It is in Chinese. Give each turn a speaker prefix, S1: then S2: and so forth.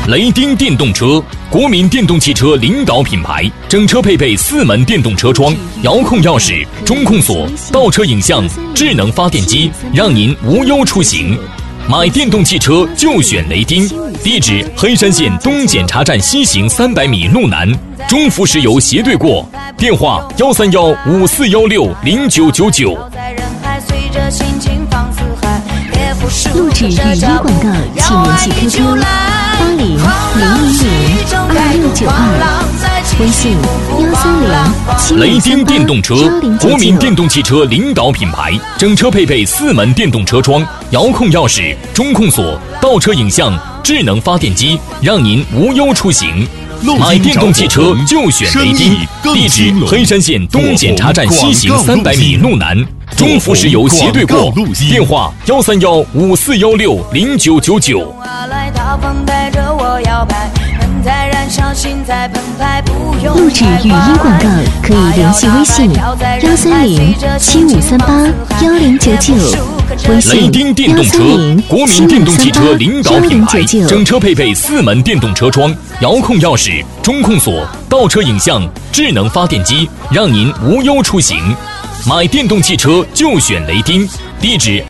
S1: 雷丁电动车，国民电动汽车领导品牌，整车配备4门电动车窗、遥控钥匙、中控锁、倒车影像、智能发电机，让您无忧出行。买电动汽车就选雷丁，地址黑山县东检查站西行300米路南，中孚石油斜对过，电话13154160999。
S2: 录制语音广告，请联系 QQ8000002692，微信13076。
S1: 雷丁电动车，国民电动汽车领导品牌，整车配备4门电动车窗、遥控钥匙、中控锁、倒车影像、智能发电机，让您无忧出行。买电动汽车就选雷丁，地址黑山县东检查站西行300米路南，中孚石油斜对过，电话13154160999。
S2: 录制语音广告可以联系微信13075381099，微信
S1: 雷丁电动车，国民电动汽车领导品牌，整车配备4门电动车窗、遥控钥匙、中控锁、倒车影像、智能发电机，让您无忧出行。买电动汽车就选雷丁，地址